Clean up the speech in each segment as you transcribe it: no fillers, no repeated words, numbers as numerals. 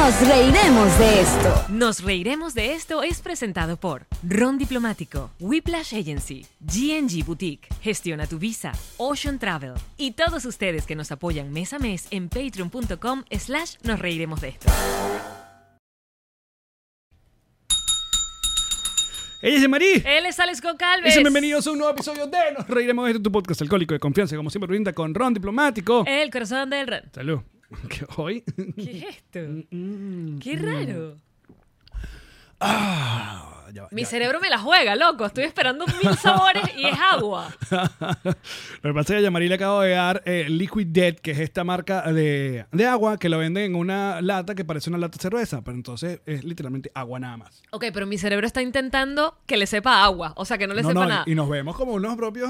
Nos reiremos de esto. Nos reiremos de esto es presentado por Ron Diplomático, Whiplash Agency, G&G Boutique, Gestiona tu Visa, Ocean Travel y todos ustedes que nos apoyan mes a mes en patreon.com/nos reiremos de esto. Ella es Yemarí. Él es Alex Goncalves. Y bienvenidos a un nuevo episodio de Nos reiremos de esto, tu podcast alcohólico de confianza, como siempre brinda con Ron Diplomático. El corazón del Ron. Salud. ¿Qué hoy? ¿Qué es esto? Qué raro. Mi cerebro me la juega, loco. Estoy esperando 1000 sabores y es agua. Lo que pasa es que a Yamari le acabo de dar Liquid Death, que es esta marca de agua que lo venden en una lata que parece una lata de cerveza, pero entonces es literalmente agua nada más. Ok, pero mi cerebro está intentando que le sepa agua. O sea, que no le sepa nada. Y nos vemos como unos propios...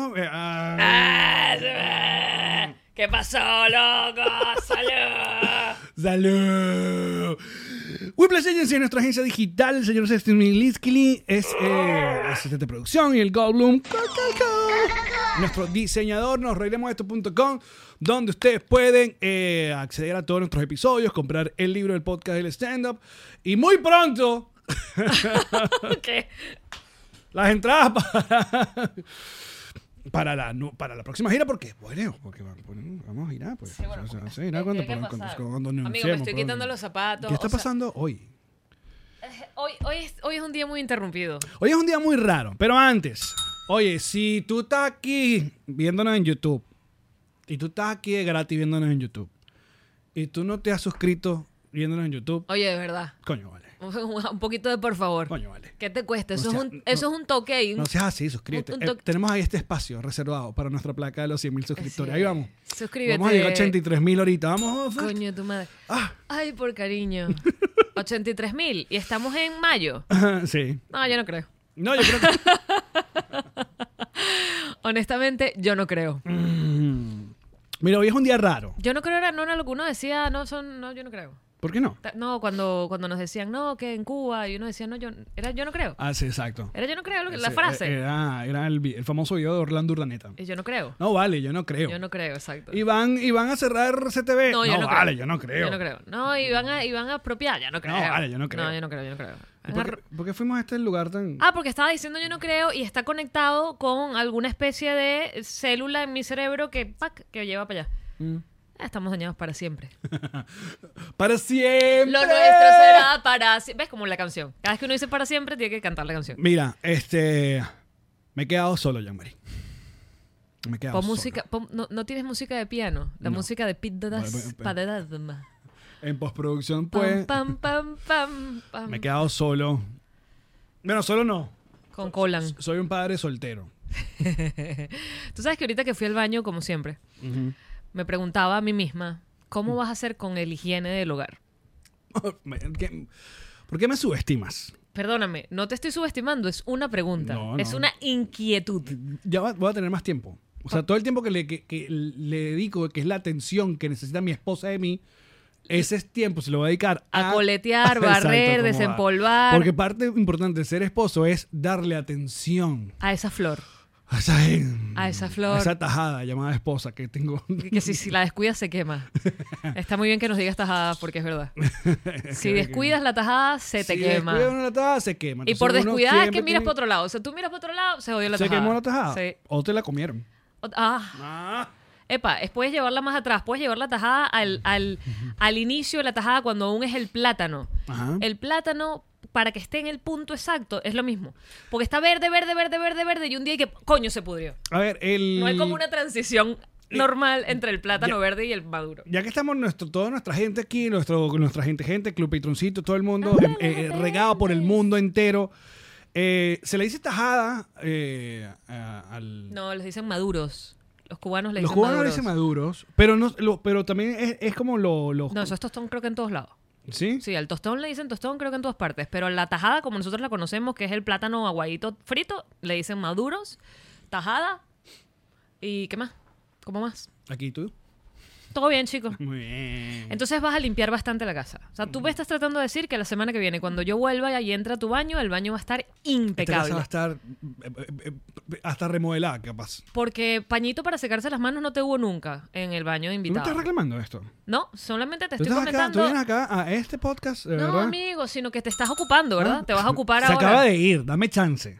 ¿Qué pasó, loco? ¡Salud! ¡Salud! Whiplash Agency es nuestra agencia digital. El señor Sestin Miliskili es asistente de producción y el Goldblum. Nuestro diseñador, nosreiremosdeesto.com, donde ustedes pueden acceder a todos nuestros episodios, comprar el libro del podcast del stand-up y muy pronto ¿Qué? las entradas para la próxima gira, porque vamos a girar, pues. Sí, bueno, Vamos a girar cuando Amigo, me estoy quitando los zapatos. ¿Qué está pasando hoy? Hoy es un día muy interrumpido. Hoy es un día muy raro, pero antes, oye, si tú estás aquí viéndonos en YouTube, y tú estás aquí de gratis viéndonos en YouTube, y tú no te has suscrito viéndonos en YouTube, Oye, de verdad. coño, vale. Un poquito de por favor. Coño, vale. ¿Qué te cuesta? Eso, No es, sea- eso es un toque ahí. No seas así, suscríbete. Un toque. Tenemos ahí este espacio reservado para nuestra placa de los 100,000 suscriptores. Sí. Ahí vamos. Suscríbete. Vamos a llegar a 83,000 ahorita. Vamos. Coño, tu madre. Ah. Ay, por cariño. 83,000. Y estamos en mayo. Sí. No, yo no creo. No, yo creo que... Honestamente, yo no creo. Mira, hoy es un día raro. Yo no creo, no era lo que uno decía, no, yo no creo. ¿Por qué no? No, cuando nos decían, no, que en Cuba, y uno decía, no, yo no creo. Ah, sí, exacto. Era yo no creo, la Sí, frase. Era el famoso video de Orlando Urdaneta. Y yo no creo. No, vale, yo no creo. Yo no creo, exacto. Y van a cerrar CTV. No, yo no vale, creo. yo no creo. Yo no creo. No, y van a apropiar, yo no creo. No, vale, yo no creo. No, yo no creo, yo no creo. ¿Y por qué fuimos a este lugar tan...? Porque estaba diciendo yo no creo y está conectado con alguna especie de célula en mi cerebro que lleva para allá. Estamos dañados para siempre. ¡Para siempre! Lo nuestro será para siempre. ¿Ves? Como la canción. Cada vez que uno dice para siempre, tiene que cantar la canción. Mira, me he quedado solo, Jean-Marie. Me he quedado Pon música. No tienes música de piano. La No. música de Pete En postproducción, pues, pam, pam, pam, pam. me he quedado solo. Bueno, solo no. Con Colan. Soy un padre soltero. Tú sabes que ahorita que fui al baño, como siempre, me preguntaba a mí misma, ¿cómo vas a hacer con el higiene del hogar? ¿Por qué me subestimas? Perdóname, no te estoy subestimando, es una pregunta. No, es no. una inquietud. Ya voy a tener más tiempo. O sea, todo el tiempo que le dedico, que es la atención que necesita mi esposa de mí, ese tiempo se lo voy a dedicar A coletear, Exacto, barrer, ¿cómo va? desempolvar. Porque parte importante de ser esposo es darle atención A esa flor. a esa, A esa flor. a esa tajada llamada esposa que tengo. Que si la descuidas se quema. Está muy bien que nos digas tajada porque es verdad. Si descuidas la tajada, se te Si quema. descuidas una tajada, se quema. Y por Entonces uno descuidar es siempre que miras tiene- para otro lado. O sea, tú miras para otro lado, se jodió la ¿Se tajada. quemó la tajada? Sí. ¿O te la comieron? Epa, puedes llevarla más atrás. Puedes llevar la tajada al inicio de la tajada cuando aún es el plátano. Ajá. El plátano, para que esté en el punto exacto, es lo mismo. Porque está verde, verde, verde, verde, verde y un día hay que... ¡Coño, se pudrió! A ver, No hay como una transición normal entre el plátano verde y el maduro. Ya que estamos toda nuestra gente aquí, nuestra gente, Club Patroncito, todo el mundo regado por el mundo entero, se le dice tajada al... No, les dicen maduros. Los cubanos le Los dicen cubanos le maduros. dicen maduros, pero también es como los... No, eso es tostón creo que en todos lados. ¿Sí? Sí, al tostón le dicen tostón creo que en todas partes. Pero la tajada, como nosotros la conocemos, que es el plátano aguadito frito, le dicen maduros, tajada y ¿qué más? ¿Cómo más? Aquí tú. todo bien, chicos. Muy bien. Entonces vas a limpiar bastante la casa. O sea, tú me estás tratando de decir que la semana que viene, cuando yo vuelva y entre a tu baño, el baño va a estar Esta impecable. casa va a estar hasta remodelada, capaz. Porque pañito para secarse las manos no te hubo nunca en el baño de ¿Tú me invitado. estás reclamando esto? No, solamente te ¿Tú estoy estás acá? ¿Tú comentando. vienes acá a este podcast, de No, verdad? amigo, sino que te estás ocupando, ¿verdad? Ah. Te vas a ocupar Se ahora. acaba de ir, dame chance.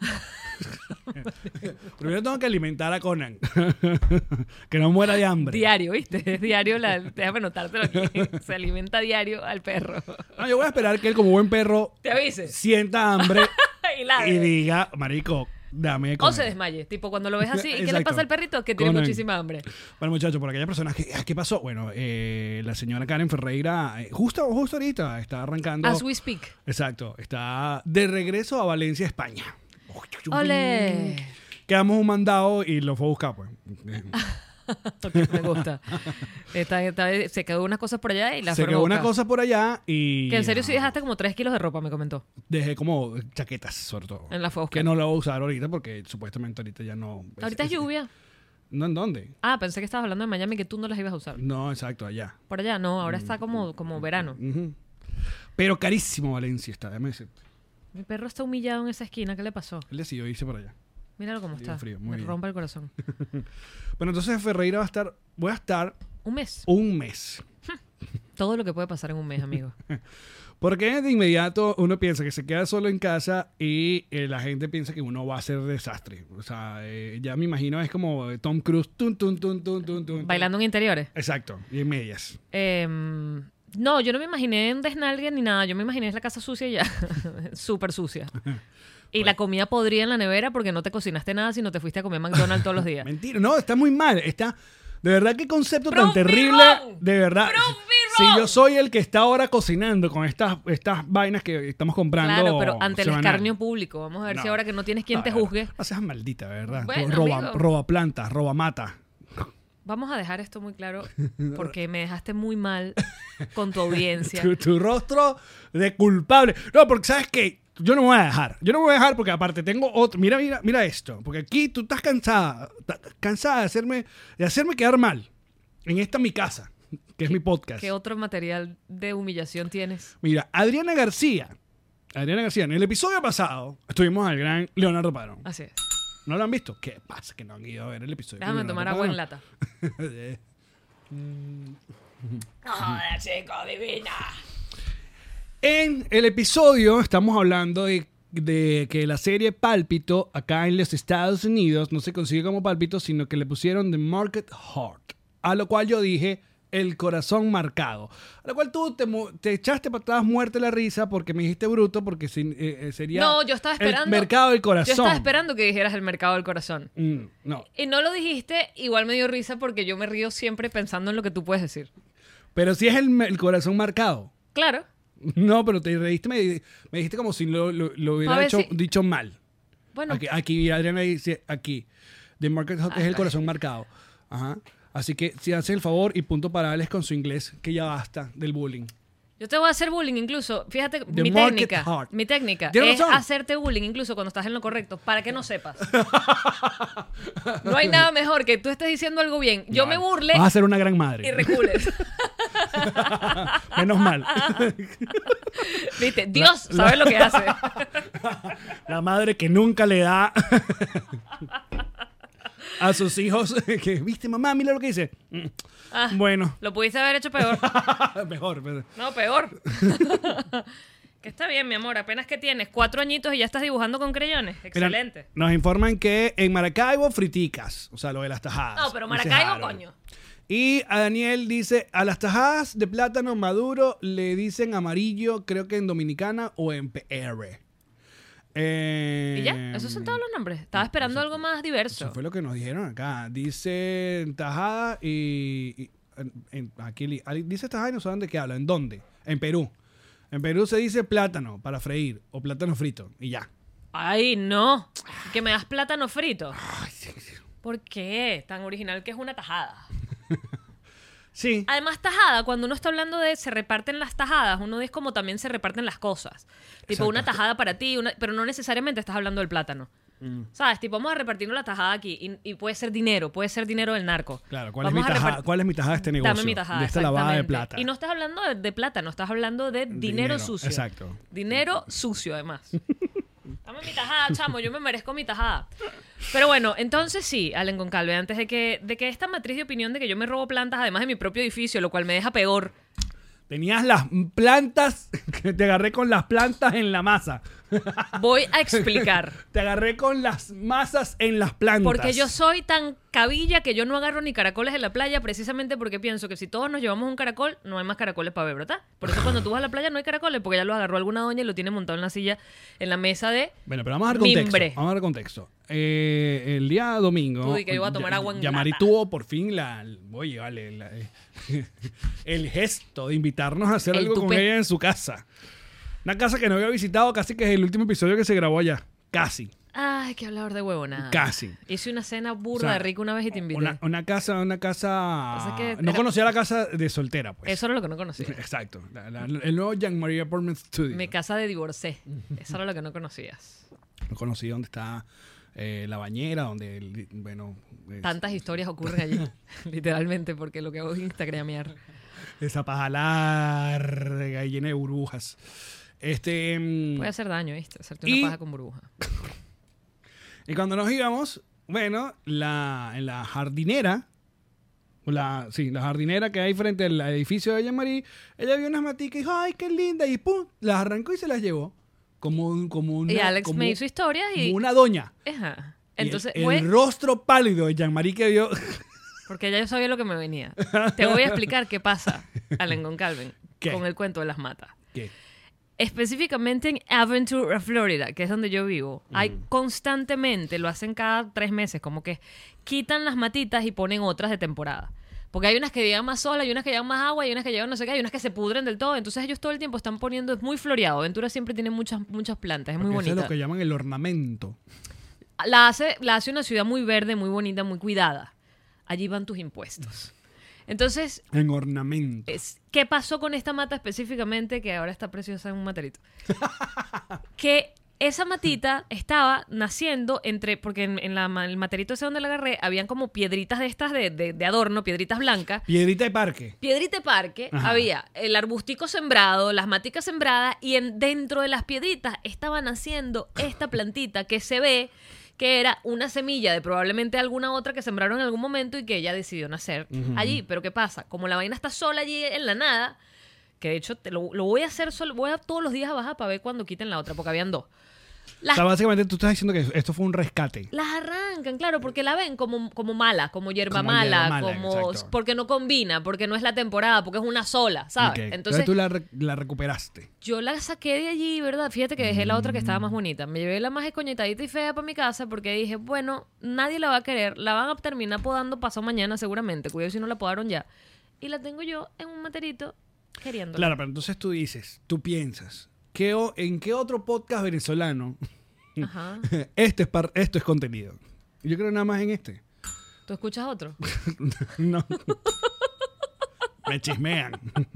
Primero tengo que alimentar a Conan. Que no muera de hambre. Diario, ¿viste? Es diario, déjame notártelo aquí. Se alimenta diario al perro. No, yo voy a esperar que él, como buen perro, Te avise. sienta hambre Y ladre. y diga, marico, dame de O comer. se desmaye. Tipo, cuando lo ves así, ¿y qué le Exacto. pasa al perrito? Que tiene Conan. muchísima hambre. Bueno, muchachos, por aquella persona, ¿qué pasó? Bueno, la señora Karen Ferreira, justo ahorita, está arrancando. As we speak. Exacto, está de regreso a Valencia, España. ¡Ole! Quedamos un mandado y lo fue a buscar, pues. Ok, me gusta. Se quedó unas cosas por allá y las Se fueron a quedó una buscar. cosa por allá y... Que en serio sí dejaste como 3 kilos de ropa, me comentó. Dejé como chaquetas, sobre todo. En la fue a buscar. Que no la voy a usar ahorita porque supuestamente ahorita ya no... Ahorita es lluvia. ¿No en dónde? Ah, pensé que estabas hablando de Miami, que tú no las ibas a usar. No, exacto, allá. Por allá, no. Ahora está como verano. Ujú. Pero carísimo Valencia está, déjame decirte. Mi perro está humillado en esa esquina. ¿Qué le pasó? Él decidió irse para allá. Míralo cómo Día está. frío, muy Me bien. rompe el corazón. Bueno, entonces Ferreira voy a estar Un mes. un mes. Todo lo que puede pasar en un mes, amigo. Porque de inmediato uno piensa que se queda solo en casa y la gente piensa que uno va a ser desastre. O sea, ya me imagino es como Tom Cruise. Tun. Bailando en interiores. Exacto, y en medias. No, yo no me imaginé en desnalgue ni nada. Yo me imaginé la casa sucia y ya. Súper sucia. Y la comida podrida en la nevera porque no te cocinaste nada, sino te fuiste a comer McDonald's todos los días. Mentira, no, está muy mal. Está, de verdad, qué concepto tan Prove me terrible. wrong. De verdad. Prove me Si wrong. yo soy el que está ahora cocinando con estas vainas que estamos comprando. Claro, pero ante el semanal. escarnio público. Vamos a ver No. si ahora que no tienes quien No, te no, juzgue. No seas maldita, de verdad. Bueno, roba, amigo. roba plantas, roba mata. Vamos a dejar esto muy claro porque me dejaste muy mal con tu audiencia. Tu rostro de culpable. No, porque sabes que yo no me voy a dejar. Yo no me voy a dejar porque aparte tengo otro. Mira esto. Porque aquí tú estás cansada de hacerme quedar mal. En esta mi casa, que es mi podcast. ¿Qué otro material de humillación tienes? Mira, Adriana García, en el episodio pasado estuvimos al gran Leonardo Padrón. Así es. ¿No lo han visto? ¿Qué pasa que no han ido a ver el episodio? Déjame con tomar Leonardo agua en Padrón? lata. ¡Hola, chico, divina! En el episodio estamos hablando de que la serie Pálpito acá en los Estados Unidos no se consigue como Pálpito, sino que le pusieron The Market Heart. A lo cual yo dije, el corazón marcado. A lo cual tú te echaste patadas muerte la risa porque me dijiste bruto, porque sería No, yo estaba esperando. el mercado del corazón. Yo estaba esperando que dijeras el mercado del corazón. No, Y no lo dijiste, igual me dio risa porque yo me río siempre pensando en lo que tú puedes decir. pero si es el corazón marcado. Claro. No, pero te reíste, me dijiste como si lo A hubiera ver si- dicho mal. Bueno, Aquí Adriana dice, aquí, The Market Heart es el corazón marcado. Ajá. Así que si haces el favor y punto para Alex con su inglés, que ya basta del bullying. yo te voy a hacer bullying incluso. Fíjate, The mi market técnica. heart. Mi técnica Tienes es razón. hacerte bullying incluso cuando estás en lo correcto, para que no sepas. No hay nada mejor que tú estés diciendo algo bien. Yo me burle Vas a ser una gran y madre. recules. Menos mal. ¿Viste? Dios sabe lo que hace. La madre que nunca le da a sus hijos que, viste, mamá, mira lo que dice. Bueno, Lo pudiste haber hecho peor. mejor. No, peor. Que está bien, mi amor. Apenas que tienes 4 añitos y ya estás dibujando con creyones. Mira, Excelente. nos informan que en Maracaibo friticas, o sea, lo de las tajadas. No, pero Dice Maracaibo, Harold. coño. Y a Daniel dice, a las tajadas de plátano maduro le dicen amarillo, creo que en Dominicana o en PR. Y ya, esos son todos los nombres. Estaba esperando algo más diverso. Eso fue lo que nos dijeron acá. Dice tajada y aquí dice tajada y no saben de qué habla. ¿En dónde? En Perú. En Perú se dice plátano para freír o plátano frito y ya. Ay, no. Que me das plátano frito. ¿Por qué? Tan original que es una tajada. Sí. Además, tajada, cuando uno está hablando de se reparten las tajadas, uno es como también se reparten las cosas. Tipo, Exacto. una tajada para ti, pero no necesariamente estás hablando del plátano. ¿Sabes? Tipo, vamos a repartirnos la tajada aquí y puede ser dinero del narco. Claro, ¿cuál es mi tajada de este negocio? Dame mi tajada, de esta lavada de exactamente. plata. Y no estás hablando de plata, no estás hablando de dinero sucio. Exacto. Dinero sucio, además. Dame mi tajada, chamo, yo me merezco mi tajada. Pero bueno, entonces sí, Allen Goncalves, antes de que esta matriz de opinión de que yo me robo plantas además de mi propio edificio, lo cual me deja peor. Tenías las plantas, que te agarré con las plantas en la masa. Voy a explicar. Te agarré con las masas en las plantas. Porque yo soy tan cabilla que yo no agarro ni caracoles en la playa precisamente porque pienso que si todos nos llevamos un caracol, no hay más caracoles para ver, ¿verdad? Por eso cuando tú vas a la playa no hay caracoles porque ya lo agarró alguna doña y lo tiene montado en la silla, en la mesa de Bueno, pero vamos a dar contexto. mimbre. Vamos a dar contexto. El día domingo... Tú di que iba a tomar agua en Yamari lata. tuvo por fin el gesto de invitarnos a hacer El algo con tupé. ella en su casa. Una casa que no había visitado casi que es el último episodio que se grabó allá. Casi. Ay, qué hablador de huevona. Casi. Hice una cena burda O sea, de rico una vez y te invité. Una casa... Pasa que No era- conocía la casa de soltera, pues. Eso era lo que no conocía. Exacto. El nuevo Jean-Marie Apartment Studio. Mi casa de divorcé. Eso era lo que no conocías. No conocí dónde está la bañera, donde, Tantas historias ocurren allí. Literalmente, porque lo que hago es instagramear. esa paja larga y llena de burbujas. Puede hacer daño, ¿viste? Hacerte una Y- paja con burbuja. Y cuando nos íbamos, bueno, en la jardinera, la jardinera que hay frente al edificio de Jean-Marie, ella vio unas maticas y dijo, ¡ay, qué linda! Y ¡pum! Las arrancó y se las llevó. Como una, Y Alex como- me hizo historias y... como una doña. Ajá. Y Entonces, el fue... rostro pálido de Jean-Marie que vio... Porque ya yo sabía lo que me venía. Te voy a explicar qué pasa, Allen Goncalves, ¿Qué? con el cuento de las matas. ¿Qué? Específicamente en Aventura, Florida, que es donde yo vivo, hay constantemente, lo hacen cada 3 meses, como que quitan las matitas y ponen otras de temporada. Porque hay unas que llevan más sol, hay unas que llevan más agua, hay unas que llevan no sé qué, hay unas que se pudren del todo. Entonces ellos todo el tiempo están poniendo, es muy floreado. Aventura siempre tiene muchas plantas, es muy Porque eso bonita. es lo que llaman el ornamento. La hace una ciudad muy verde, muy bonita, muy cuidada. Allí van tus impuestos. Entonces, En ornamento. ¿qué pasó con esta mata específicamente que ahora está preciosa en un materito? Que esa matita estaba naciendo porque en el materito ese donde la agarré habían como piedritas de estas de adorno, piedritas blancas. Piedrita de parque. Piedrita de parque, Ajá. había el arbustico sembrado, las maticas sembradas y dentro de las piedritas estaba naciendo esta plantita que se ve que era una semilla de probablemente alguna otra que sembraron en algún momento y que ella decidió nacer allí. Pero ¿qué pasa? Como la vaina está sola allí en la nada, que de hecho lo voy a hacer solo, voy a todos los días a bajar para ver cuando quiten la otra, porque habían 2. O sea, básicamente tú estás diciendo que esto fue un rescate. Las arrancan, claro, porque la ven como mala, como hierba Como mala, hierba mala, como exacto. porque no combina, porque no es la temporada, porque es una sola, ¿sabes? Ok. Entonces tú la recuperaste. yo la saqué de allí, ¿verdad? Fíjate que dejé la otra que estaba más bonita. Me llevé la más escoñetadita y fea para mi casa porque dije, bueno, nadie la va a querer, la van a terminar podando pasado mañana seguramente, cuidado si no la podaron ya. Y la tengo yo en un materito queriéndola. Claro, pero entonces tú piensas, ¿en qué otro podcast venezolano Ajá. esto es contenido? Yo creo nada más en este. ¿Tú escuchas otro? No. Me chismean.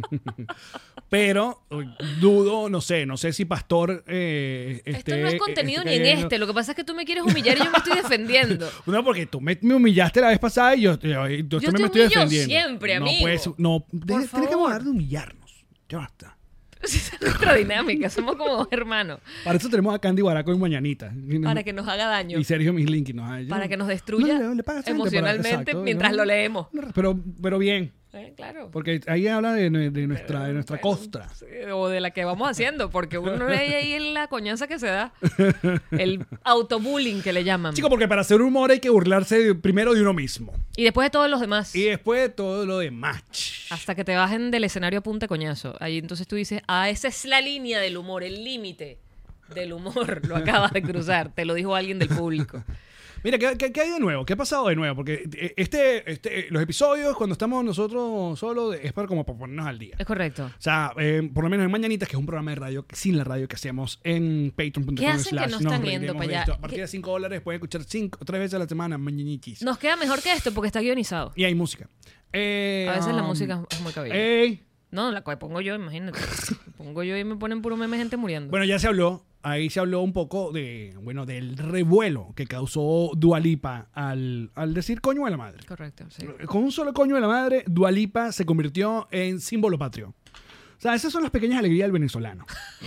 Pero dudo, no sé si Pastor Esto no es contenido ni en este. Lo que pasa es que tú me quieres humillar y yo me estoy defendiendo. No, porque tú me humillaste la vez pasada y yo también te me estoy humillo defendiendo. siempre, no amigo. puedes, no, tienes que favor. dejar de humillarnos. Ya basta. Esa es nuestra dinámica. Somos como 2 hermanos. Para eso tenemos a Candy Guaraco y Mañanita. Para que nos haga daño. Y Sergio Mislinki nos ha Para que nos destruya No, le pagas gente emocionalmente exacto, mientras ¿no? lo leemos. Pero bien. Claro. Porque ahí habla de nuestra Bueno, costra. sí, o de la que vamos haciendo, porque uno ve ahí en la coñaza que se da. El autobullying que le llaman. Chico, porque para hacer humor hay que burlarse primero de uno mismo. Y después de todos los demás. Y después de todo lo demás. Hasta que te bajen del escenario a punta de coñazo. Ahí entonces tú dices, esa es la línea del humor, el límite del humor. Lo acabas de cruzar. Te lo dijo alguien del público. Mira, ¿qué hay de nuevo? ¿Qué ha pasado de nuevo? Porque los episodios, cuando estamos nosotros solos, es para ponernos al día. Es correcto. O sea, por lo menos en Mañanitas, que es un programa de radio sin la radio que hacemos en patreon.com/. ¿Qué hacen que no están yendo para allá? A partir de $5 pueden escuchar 3 veces a la semana Mañanitis. Nos queda mejor que esto porque está guionizado. Y hay música. A veces la música es muy cabilla. No, la cual pongo yo, imagínate. Pongo yo y me ponen puro meme gente muriendo. Bueno, ya se habló ahí se habló un poco del revuelo que causó Dua Lipa al decir coño de la madre. Correcto, sí. Con un solo coño de la madre, Dua Lipa se convirtió en símbolo patrio. O sea, esas son las pequeñas alegrías del venezolano.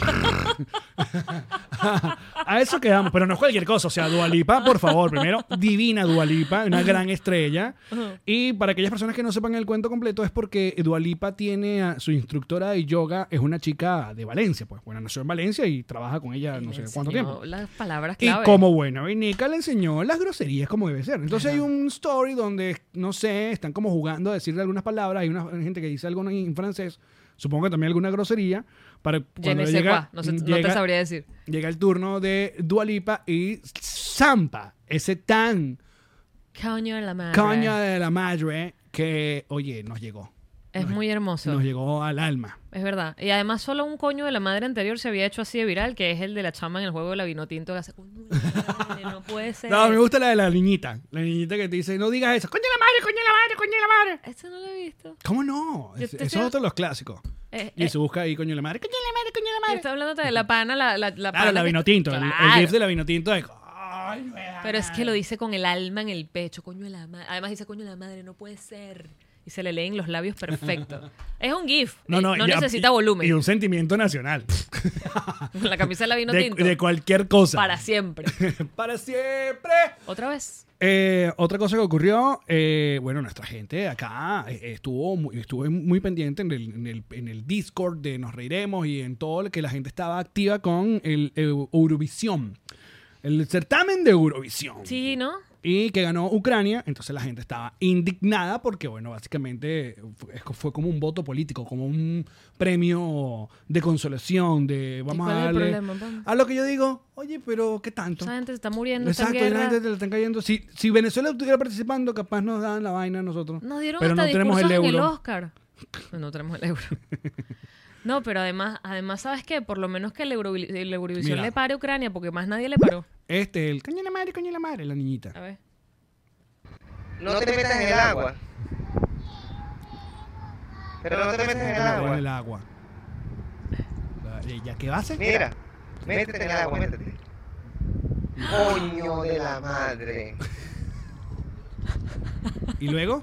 A eso quedamos, pero no es cualquier cosa. O sea, Dua Lipa, por favor, primero, divina Dua Lipa, una gran estrella. Y para aquellas personas que no sepan el cuento completo, es porque Dua Lipa tiene a su instructora de yoga, es una chica de Valencia, pues. Bueno, nació en Valencia y trabaja con ella no sé cuánto tiempo. Las palabras clave. Y como buena veneca le enseñó las groserías como debe ser. Entonces hay un story donde, no sé, están como jugando a decirle algunas palabras. Hay una gente que dice algo en francés. Supongo que también alguna grosería. Para cuando llega, no te sabría decir. Llega el turno de Dua Lipa y zampa ese tan Coño de la madre. coño de la madre que, oye, nos llegó. Es muy hermoso. Nos llegó al alma. Es verdad. Y además solo un coño de la madre anterior se había hecho así de viral, que es el de la chama en el juego de la Vinotinto que hace coño de la madre, no puede ser. No, me gusta la de la niñita. La niñita que te dice, no digas eso. Coño de la madre, coño de la madre, coño de la madre. Eso no lo he visto. ¿Cómo no? Eso es otro de los clásicos. Y se busca ahí coño de la madre, coño de la madre, coño de la Yo madre. estoy hablando de la pana, la Claro, pana la que- Vinotinto. El Claro. gif de la Vinotinto de... Pero es que lo dice con el alma en el pecho, coño de la madre. Además dice coño de la madre, no puede ser. Y se le leen los labios perfecto. Es un GIF. No ya, necesita volumen. Y un sentimiento nacional. Con la camisa de la Vinotinto. De cualquier cosa. Para siempre. Para siempre. ¿Otra vez? Otra cosa que ocurrió, bueno, nuestra gente acá estuvo muy pendiente en el Discord de Nos Reiremos y en todo lo que la gente estaba activa con el Eurovisión. El certamen de Eurovisión. Sí, ¿no? Y que ganó Ucrania, entonces la gente estaba indignada porque, bueno, básicamente fue como un voto político, como un premio de consolación, de vamos cuál a es el darle... problema, vamos? A lo que yo digo, oye, pero ¿qué tanto? Esa gente se está muriendo, está en Exacto, y la guerra. gente le están cayendo. Si Venezuela estuviera participando, capaz nos dan la vaina a nosotros. Nos dieron pero hasta no tenemos el discursos en el euro. Oscar. No tenemos el euro. No, pero además, ¿sabes qué? Por lo menos que el Eurovisión Mira. le pare a Ucrania, porque más nadie le paró. El coño de la madre, la niñita. A ver. No te metas en el agua. Pero no te metas en el En agua. el agua. ¿Ya qué va a hacer? Mira, métete en el agua, métete. Coño de la madre. ¿Y luego?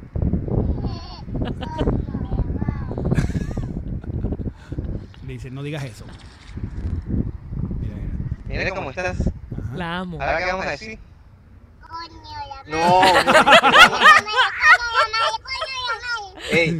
Le dice, no digas eso. Mira. Mira cómo estás. Ajá. La amo. Ahora qué vamos a decir. Coño, No, Ey,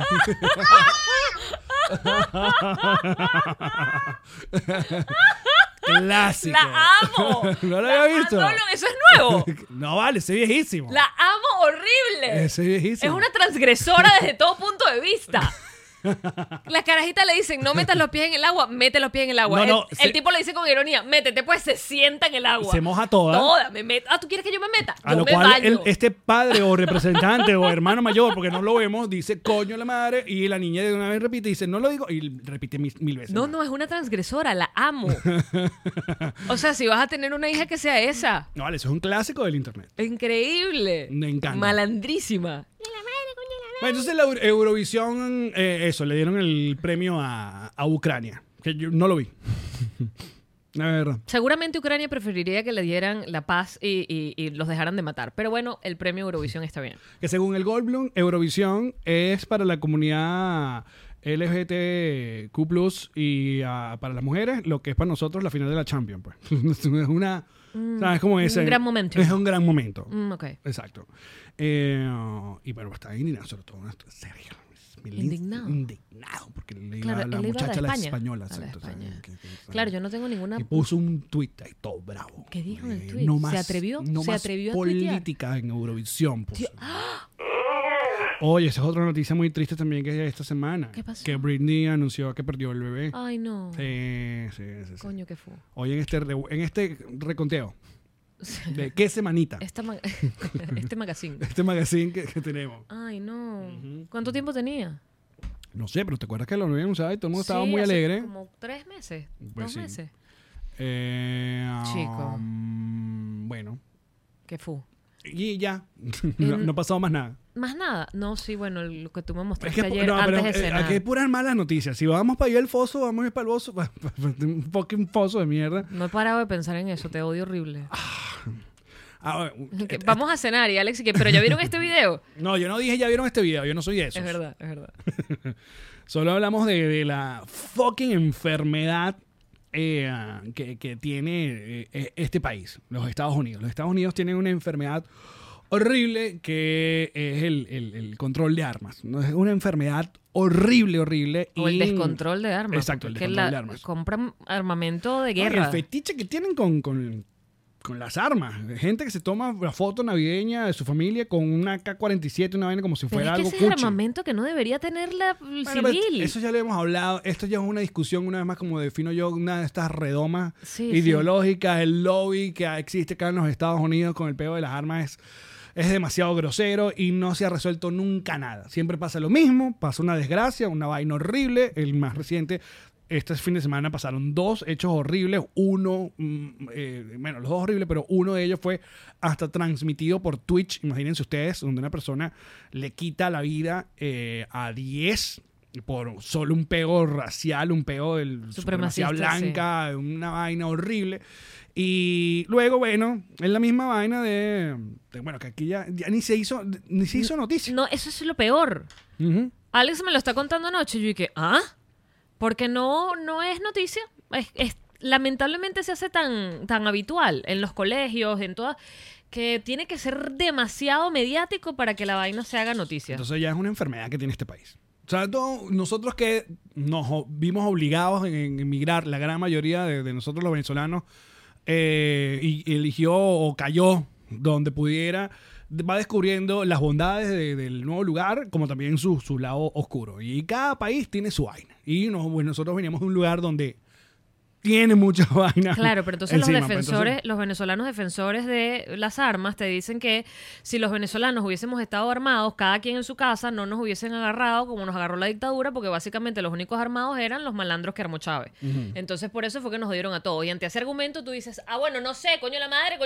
Clásico. ¡La amo! ¿No lo había visto? No, eso es nuevo. No vale, ese es viejísimo. La amo horrible. Ese es viejísimo. Es una transgresora desde todo punto de vista. Las carajitas le dicen, no metas los pies en el agua, mete los pies en el agua. No, El tipo le dice con ironía, métete, pues se sienta en el agua. Se moja toda. Toda, me meto. ¿Tú quieres que yo me meta? A Yo lo me cual baño. este padre o representante o hermano mayor, porque no lo vemos, dice coño la madre y la niña de una vez repite y dice no lo digo y repite mil veces. No, más. no, es una transgresora, la amo. O sea, si vas a tener una hija que sea esa. No, vale, eso es un clásico del internet. Increíble. Me encanta. Malandrísima. Bueno, entonces la Eurovisión, eso, le dieron el premio a Ucrania, que yo no lo vi. La verdad. Seguramente Ucrania preferiría que le dieran la paz y los dejaran de matar. Pero bueno, el premio Eurovisión está bien. Que según el Goldblum, Eurovisión es para la comunidad LGBTQ+, y para las mujeres, lo que es para nosotros la final de la Champions, pues. Es una... ¿Sabes cómo es? Un gran momento. Es un gran momento. Ok. Exacto. Y bueno, está indignado, sobre todo Sergio. Indignado. Indignado, porque le iba Claro, a la él iba a muchacha, la España. española. A la exacto, España. ¿sabes? Claro, yo no tengo ninguna... Y puso un tuit ahí todo bravo. ¿Qué dijo en el tuit? No ¿Se más, atrevió? No ¿Se más atrevió a tuitear? política en Eurovisión. Puso. Oye, esa es otra noticia muy triste también que hay esta semana. ¿Qué pasó? Que Britney anunció que perdió el bebé. Ay, no. Sí. Coño, ¿qué fue? Hoy en este reconteo de qué semanita, Este magazine. este magazine que tenemos. Ay, no. ¿Cuánto tiempo tenía? No sé, pero ¿te acuerdas que lo habían usado y todo el mundo estaba Sí, muy hace alegre? como 3 meses. Pues 2 sí. meses. Chico. Chico. Bueno. ¿Qué fue? Y ya, no ha pasado más nada. Más nada. No, sí, bueno, lo que tú me Es mostraste que, ayer no, antes pero de cenar. aquí hay puras malas noticias. Si vamos para allá al foso, vamos a ir para el foso. Un fucking foso de mierda. No he parado de pensar en eso, te odio horrible. Que Vamos a cenar y Alex, ¿pero ya vieron este video? No, yo no dije ya vieron este video, yo no soy eso. Es verdad, es verdad. Solo hablamos de la fucking enfermedad que tiene este país, los Estados Unidos. Los Estados Unidos tienen una enfermedad horrible que es el control de armas. ¿No? Es una enfermedad horrible. O el descontrol de armas. Exacto, el porque descontrol de armas. Compran armamento de No, y guerra. el fetiche que tienen con las armas. Gente que se toma la foto navideña de su familia con una AK-47, una vaina como si Pero fuera es que algo ese es cuchi. armamento que no debería tener el Bueno, pero civil. eso ya lo hemos hablado. Esto ya es una discusión, una vez más, como defino yo, una de estas redomas Sí, ideológicas. El lobby que existe acá en los Estados Unidos con el peo de las armas es demasiado grosero y no se ha resuelto nunca nada. Siempre pasa lo mismo, pasa una desgracia, una vaina horrible. El más reciente, este fin de semana pasaron 2 hechos horribles. Uno, bueno, los 2 horribles, pero uno de ellos fue hasta transmitido por Twitch. Imagínense ustedes, donde una persona le quita la vida a 10 por solo un pego racial, un pego de supremacía blanca, una vaina horrible. Y luego, bueno, es la misma vaina de bueno, que aquí ya ni se hizo noticia. No, eso es lo peor. Uh-huh. Alex me lo está contando anoche y yo dije, porque no es noticia. Lamentablemente se hace tan habitual en los colegios, en todas, que tiene que ser demasiado mediático para que la vaina se haga noticia. Entonces ya es una enfermedad que tiene este país. O sea, nosotros que nos vimos obligados en emigrar, la gran mayoría de nosotros los venezolanos, y eligió o cayó donde pudiera, va descubriendo las bondades del nuevo lugar, como también su lado oscuro. Y cada país tiene su vaina. Y nosotros veníamos de un lugar donde tiene muchas vainas. Claro, pero entonces encima, los venezolanos defensores de las armas te dicen que si los venezolanos hubiésemos estado armados, cada quien en su casa, no nos hubiesen agarrado como nos agarró la dictadura, porque básicamente los únicos armados eran los malandros que armó Chávez. Uh-huh. Entonces por eso fue que nos dieron a todos. Y ante ese argumento tú dices, bueno, no sé, coño la madre.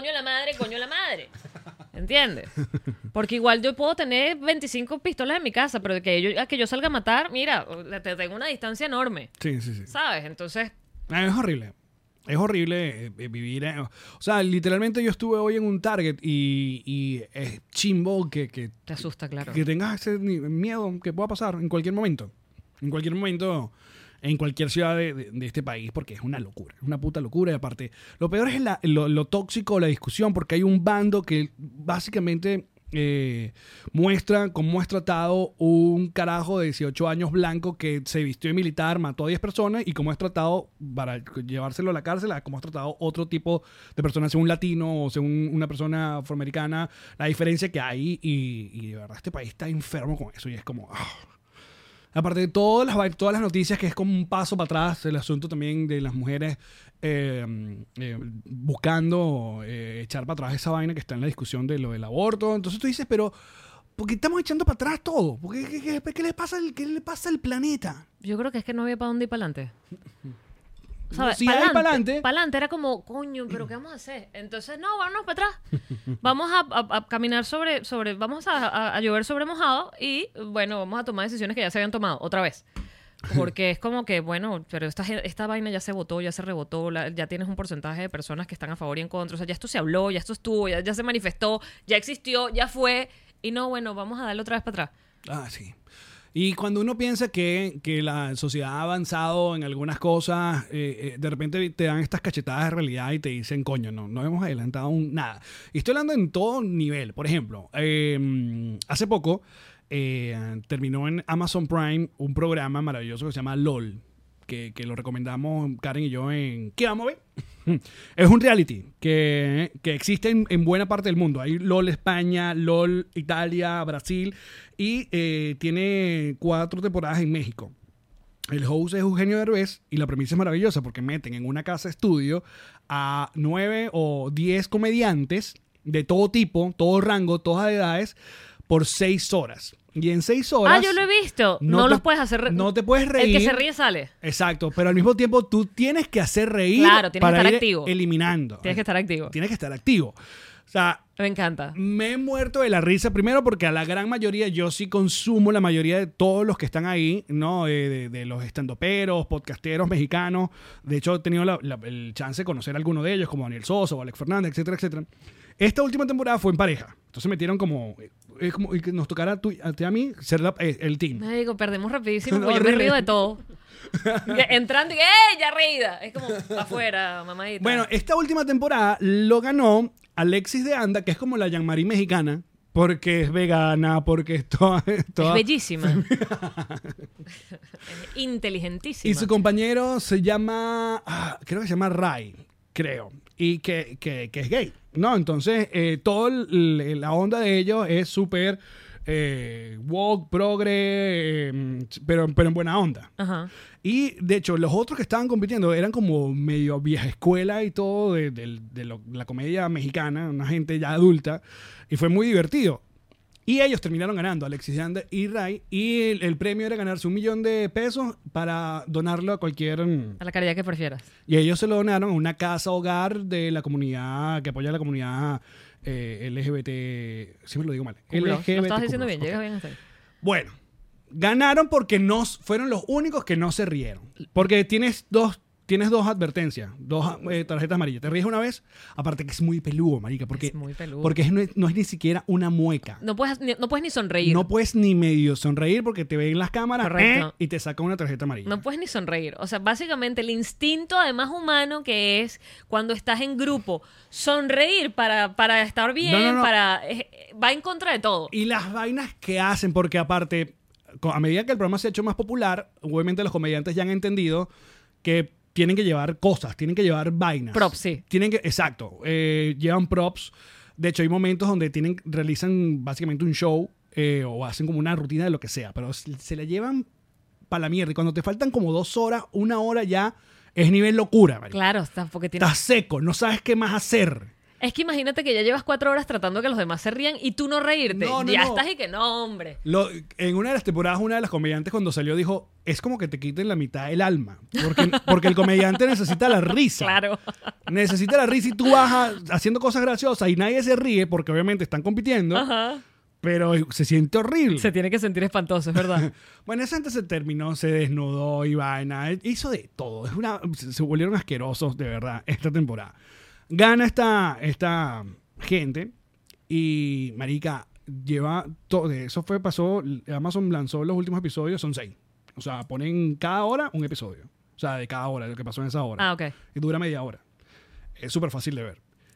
¿Entiendes? Porque igual yo puedo tener 25 pistolas en mi casa, pero a que yo salga a matar, mira, te tengo una distancia enorme. Sí. ¿Sabes? Entonces... Es horrible. Es horrible vivir. O sea, literalmente yo estuve hoy en un Target y es chimbo que te asusta, claro. Que tengas ese miedo que pueda pasar en cualquier momento. En cualquier momento, en cualquier ciudad de este país, porque es una locura. Es una puta locura. Y aparte, lo peor es lo tóxico de la discusión, porque hay un bando que básicamente muestra cómo es tratado un carajo de 18 años blanco que se vistió de militar, mató a 10 personas, y cómo es tratado para llevárselo a la cárcel, a cómo es tratado otro tipo de personas, según latino o según una persona afroamericana, la diferencia que hay. Y de verdad este país está enfermo con eso, y es como... Aparte de todas las noticias, que es como un paso para atrás, el asunto también de las mujeres buscando echar para atrás esa vaina que está en la discusión de lo del aborto. Entonces tú dices, pero ¿por qué estamos echando para atrás todo? ¿Qué le pasa al planeta? Yo creo que es que no había para dónde ir para adelante. ¿Sabes? Si hay para adelante. Para adelante era como, coño, ¿pero qué vamos a hacer? Entonces, no, vámonos para atrás. Vamos a caminar vamos a llover sobre mojado y, bueno, vamos a tomar decisiones que ya se habían tomado otra vez. Porque es como que, bueno, pero esta vaina ya se votó, ya se rebotó, ya tienes un porcentaje de personas que están a favor y en contra. O sea, ya esto se habló, ya esto estuvo, ya se manifestó, ya existió, ya fue. Y no, bueno, vamos a darle otra vez para atrás. Sí. Y cuando uno piensa que la sociedad ha avanzado en algunas cosas, de repente te dan estas cachetadas de realidad y te dicen, coño, no hemos adelantado nada. Y estoy hablando en todo nivel. Por ejemplo, hace poco terminó en Amazon Prime un programa maravilloso que se llama LOL, que lo recomendamos Karen y yo en ¿Qué vamos a ver? Es un reality que existe en buena parte del mundo. Hay LOL España, LOL Italia, Brasil, y tiene 4 temporadas en México. El host es Eugenio Derbez y la premisa es maravillosa porque meten en una casa estudio a 9 o 10 comediantes de todo tipo, todo rango, todas edades, por 6 horas. Y en 6 horas... yo lo he visto. No los puedes hacer... No te puedes reír. El que se ríe sale. Exacto, pero al mismo tiempo tú tienes que hacer reír. Claro, tienes para que estar ir activo. eliminando. Tienes que estar activo. Tienes que estar activo. O sea, Me encanta. Me he muerto de la risa, primero porque a la gran mayoría, yo sí consumo la mayoría de todos los que están ahí, ¿no? De los estandoperos, podcasteros mexicanos. De hecho, he tenido el chance de conocer a alguno de ellos, como Daniel Sosa o Alex Fernández, etcétera, etcétera. Esta última temporada fue en pareja. Entonces metieron como... Es como que nos tocara a mí ser el team. Me digo, perdemos rapidísimo, No, porque yo me horrible. río de todo. Entrando y ya reída. Es como afuera, mamadita. Bueno, esta última temporada lo ganó Alexis de Anda, que es como la Jean-Marie mexicana, porque es vegana, porque es toda... es bellísima. Es inteligentísima. Y su compañero se llama... creo que se llama Ray, creo. Y que es gay, ¿no? Entonces, toda la onda de ellos es súper woke, progre, pero en buena onda. Ajá. Y, de hecho, los otros que estaban compitiendo eran como medio vieja escuela y todo la comedia mexicana, una gente ya adulta, y fue muy divertido. Y ellos terminaron ganando, Alexis de Anda y Ray, y el premio era ganarse $1 millón para donarlo a cualquier... A la caridad que prefieras. Y ellos se lo donaron a una casa hogar de la comunidad, que apoya a la comunidad LGBT... Siempre lo digo mal. Lo LGBT+. estabas diciendo bien, Ok. llegas bien hasta ahí. Bueno, ganaron porque fueron los únicos que no se rieron. Porque tienes dos advertencias, dos tarjetas amarillas. Te ríes una vez, aparte que es muy peludo, marica, porque, Es muy peludo. porque no es ni siquiera una mueca. No puedes ni sonreír. No puedes ni medio sonreír porque te ven las cámaras Correcto. y te sacan una tarjeta amarilla. No puedes ni sonreír. O sea, básicamente el instinto, además humano, que es cuando estás en grupo, sonreír para estar bien, No. va en contra de todo. Y las vainas que hacen, porque aparte, a medida que el programa se ha hecho más popular, obviamente los comediantes ya han entendido que tienen que llevar cosas, tienen que llevar vainas. Props, sí. Exacto. Llevan props. De hecho, hay momentos donde realizan básicamente un show o hacen como una rutina de lo que sea, pero se la llevan para la mierda. Y cuando te faltan como 2 horas, 1 hora ya, es nivel locura, marico. Claro, porque tienes... Estás seco, no sabes qué más hacer. Es que imagínate que ya llevas 4 horas tratando que los demás se rían y tú no reírte. No, ya no. estás y que no, hombre. En una de las temporadas, una de las comediantes cuando salió dijo, es como que te quiten la mitad del alma. Porque el comediante necesita la risa. Claro. Necesita la risa y tú vas haciendo cosas graciosas y nadie se ríe porque obviamente están compitiendo, Ajá. pero se siente horrible. Se tiene que sentir espantoso, es verdad. Bueno, esa gente se terminó, se desnudó y vaina. Hizo de todo. Se volvieron asquerosos, de verdad, esta temporada. Gana esta gente y, marica, lleva todo. Pasó, Amazon lanzó los últimos episodios, son 6. O sea, ponen cada hora un episodio. O sea, de cada hora, lo que pasó en esa hora. Ah, ok. Y dura media hora. Es súper fácil de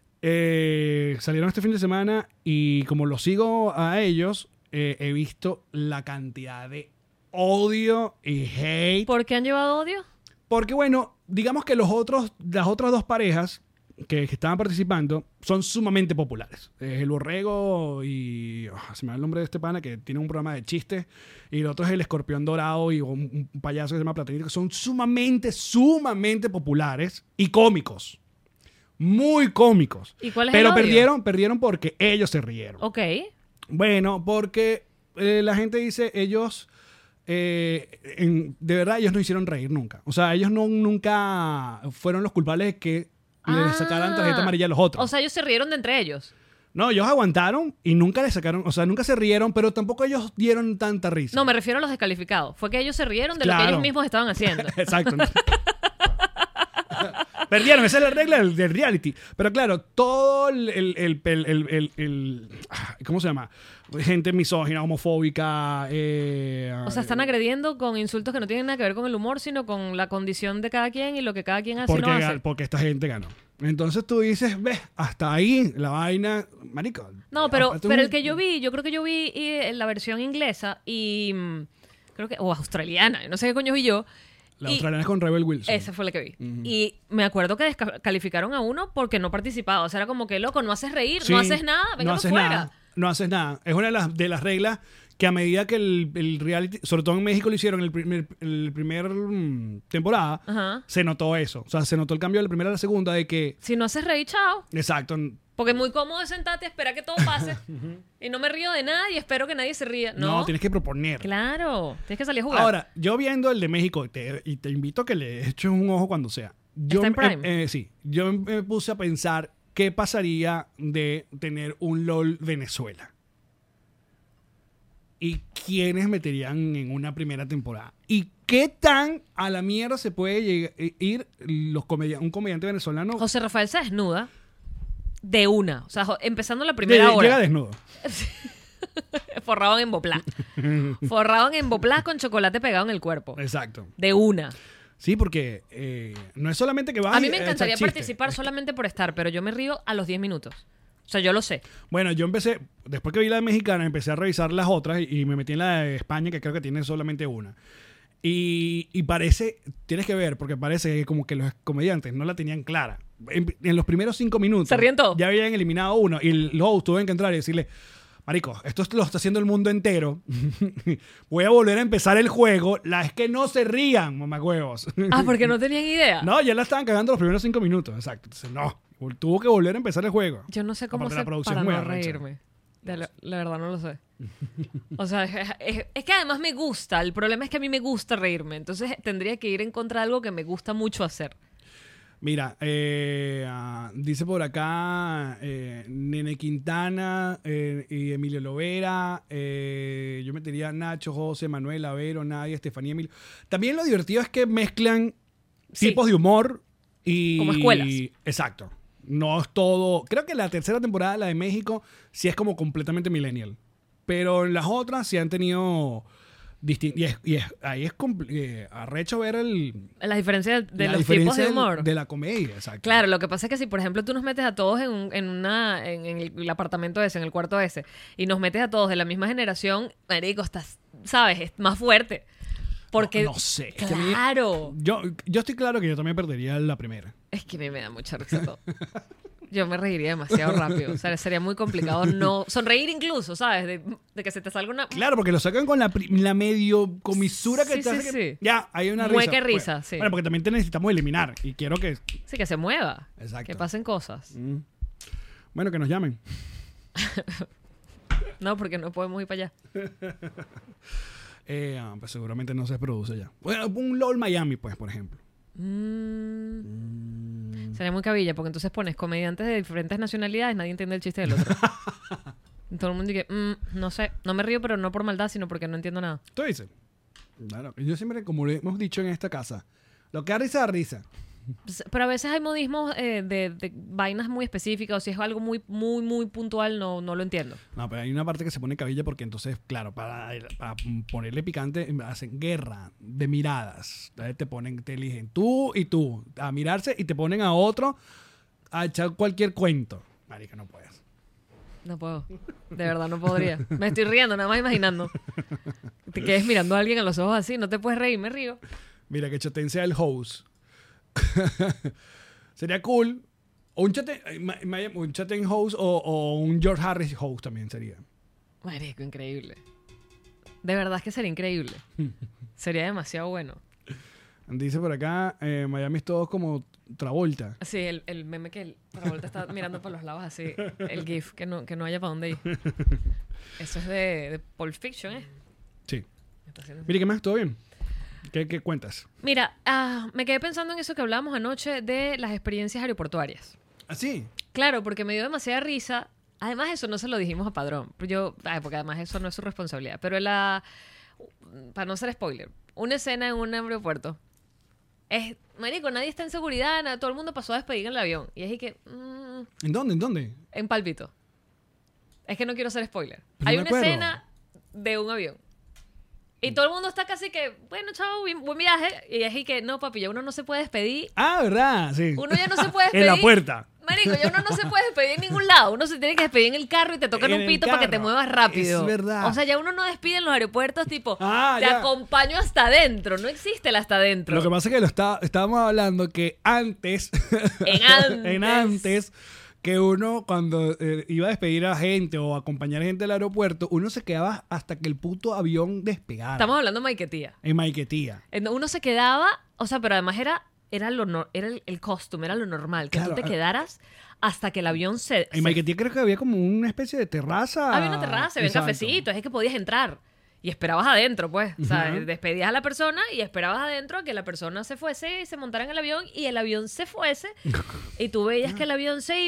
ver. Salieron este fin de semana y como los sigo a ellos, he visto la cantidad de odio y hate. ¿Por qué han llevado odio? Porque, bueno, digamos que las otras 2 parejas que estaban participando son sumamente populares. El Borrego y... se me da el nombre de este pana que tiene un programa de chistes. Y el otro es el Escorpión Dorado y un payaso que se llama Platanito, que son sumamente populares y cómicos. Muy cómicos. ¿Y cuál es Pero el odio? perdieron porque ellos se rieron. Ok. Bueno, porque la gente dice, ellos... de verdad, ellos no hicieron reír nunca. O sea, ellos nunca fueron los culpables de que le sacaran tarjeta amarilla a los otros. O sea, ellos se rieron de entre ellos. No, ellos aguantaron y nunca le sacaron, o sea, nunca se rieron, pero tampoco ellos dieron tanta risa. No, me refiero a los descalificados. Fue que ellos se rieron de lo que Claro. ellos mismos estaban haciendo. Exacto. Perdieron, esa es la regla del reality. Pero claro, todo ¿cómo se llama? Gente misógina, homofóbica. O sea, están agrediendo con insultos que no tienen nada que ver con el humor, sino con la condición de cada quien y lo que cada quien hace y no hace. Porque esta gente ganó. Entonces tú dices, ves, hasta ahí la vaina, marico. No, pero Aparte el que yo vi, yo creo que yo vi la versión inglesa y creo que, o australiana, no sé qué coño vi yo. La Y australiana es con Rebel Wilson. esa fue la que vi. Y me acuerdo que descalificaron a uno porque no participaba. O sea, era como que, loco, no haces reír, Sí, no haces nada, venga no haces fuera. nada, no haces nada. Es una de las reglas que a medida que el reality, sobre todo en México lo hicieron en el primer temporada, Ajá. se notó eso. O sea, se notó el cambio de la primera a la segunda de que... Si no haces reír, chao. Exacto. Porque es muy cómodo de sentarte y esperar que todo pase. Y no me río de nada y espero que nadie se ría. No, Tienes que proponer. Claro, tienes que salir a jugar. Ahora, yo viendo el de México, te invito a que le eches un ojo cuando sea. ¿Está en Prime? Sí. Yo me puse a pensar ¿qué pasaría de tener un LOL Venezuela? ¿Y quiénes meterían en una primera temporada? ¿Y qué tan a la mierda se puede ir un comediante venezolano? José Rafael se desnuda de una. O sea, empezando la primera hora. Llega desnudo. Forrado en emboplá. Forrado en emboplá con chocolate pegado en el cuerpo. Exacto. De una. Sí, porque no es solamente que vas A mí me encantaría echar chiste. participar solamente por estar, pero yo me río a los 10 minutos. O sea, yo lo sé. Bueno, yo empecé, después que vi la de mexicana, empecé a revisar las otras y me metí en la de España, que creo que tiene solamente una. Y parece, tienes que ver, porque parece que como que los comediantes no la tenían clara. En los primeros 5 minutos. Se ríen todos. Ya habían eliminado uno y el host tuvo que entrar y decirle, marico, esto lo está haciendo el mundo entero. Voy a volver a empezar el juego. Es que no se rían, mamahuevos. Ah, porque no tenían idea. No, ya la estaban cagando los primeros 5 minutos. Exacto. Entonces, no. Tuvo que volver a empezar el juego. Yo no sé cómo Aparte, se la producción para es muy no arrecha. reírme. La verdad no lo sé. O sea, es que además me gusta. El problema es que a mí me gusta reírme. Entonces tendría que ir en contra de algo que me gusta mucho hacer. Mira, dice por acá Nene Quintana y Emilio Lovera. Yo metería Nacho, José, Manuel, Avero, Nadia, Estefanía, Emilio. También lo divertido es que mezclan Sí. tipos de humor y... Como escuelas. Exacto. No es todo... Creo que la tercera temporada, la de México, sí es como completamente millennial. Pero en las otras sí han tenido... ahí es arrecho ver La diferencia de la los tipos diferencia de humor. de la comedia, exacto. Claro, lo que pasa es que si, por ejemplo, tú nos metes a todos en el apartamento ese, en el cuarto ese, y nos metes a todos de la misma generación, marico, estás, ¿sabes? Es más fuerte. Porque... No sé. Es que a mí- Claro. yo estoy claro que yo también perdería la primera. Es que a mí me da mucha risa todo. Yo me reiría demasiado rápido. O sea, sería muy complicado no... Sonreír incluso, ¿sabes? De que se te salga una... Claro, porque lo sacan con la medio comisura que Sí, te hace sí, que... sí. Ya, hay una risa. Mueca risa, Bueno, sí. Bueno, porque también te necesitamos eliminar. Y quiero que... Sí, que se mueva. Exacto. Que pasen cosas. Bueno, que nos llamen. No, porque no podemos ir para allá. Pues seguramente no se produce ya. Bueno, un LOL Miami, pues, por ejemplo. Sería muy cabilla, porque entonces pones comediantes de diferentes nacionalidades, nadie entiende el chiste del otro. Todo el mundo dice, no sé, no me río, pero no por maldad, sino porque no entiendo nada. ¿Tú dices? Claro. Yo siempre, como le hemos dicho en esta casa, lo que da risa, da risa. Pero a veces hay modismos de vainas muy específicas, o si es algo muy, muy, muy puntual, no lo entiendo. No, pero hay una parte que se pone cabilla porque entonces, claro, para ponerle picante, hacen guerra de miradas. Entonces te eligen tú y tú a mirarse y te ponen a otro a echar cualquier cuento. Marica, no puedes. No puedo. De verdad, no podría. Me estoy riendo, nada más imaginando. Te quedes mirando a alguien a los ojos así, no te puedes reír, me río. Mira, que Chatén sea el host. Sería cool. O un Chatén host o un George Harris host también sería. Marico, increíble. De verdad es que sería increíble. Sería demasiado bueno. Dice por acá, Miami es todo como Travolta. Sí, el meme que el Travolta está mirando por los lados así. El GIF, que no haya para dónde ir. Eso es de Pulp Fiction, ¿eh? Sí. Está haciendo así. Mire, ¿qué más? ¿Todo bien? ¿Qué cuentas? Mira, me quedé pensando en eso que hablábamos anoche de las experiencias aeroportuarias. ¿Ah, sí? Claro, porque me dio demasiada risa. Además, eso no se lo dijimos a Padrón. Porque además eso no es su responsabilidad. Pero para no ser spoiler, una escena en un aeropuerto. Marico, nadie está en seguridad, todo el mundo pasó a despedir en el avión. Y es y que... ¿En dónde? ¿En dónde? en Pálpito. Es que no quiero ser spoiler. Pero Hay no me una acuerdo. escena de un avión. Y todo el mundo está casi que, bueno, chao, buen viaje. Y es y que, no, papi, ya uno no se puede despedir. Ah, ¿verdad? Sí. Uno ya no se puede despedir. En la puerta. Marico, ya uno no se puede despedir en ningún lado. Uno se tiene que despedir en el carro y te tocan En un el pito para que te carro. muevas rápido. Es verdad. O sea, ya uno no despide en los aeropuertos tipo, te ya. acompaño hasta adentro. No existe el hasta adentro. Lo que pasa es que estábamos hablando que antes, En antes, que uno cuando iba a despedir a gente o acompañar a gente al aeropuerto, uno se quedaba hasta que el puto avión despegara. Estamos hablando de Maiquetía. En Maiquetía. Uno se quedaba, o sea, pero además era el costume, era lo normal, que Claro, tú te quedadas hasta que el avión En Maiquetía creo que había como una especie de terraza. había una terraza, había un Exacto. cafecito, es que podías entrar. Y esperabas adentro, pues. O sea, Ujú. despedías a la persona y esperabas adentro a que la persona se fuese y se montara en el avión y el avión se fuese. Y tú veías que el avión se iba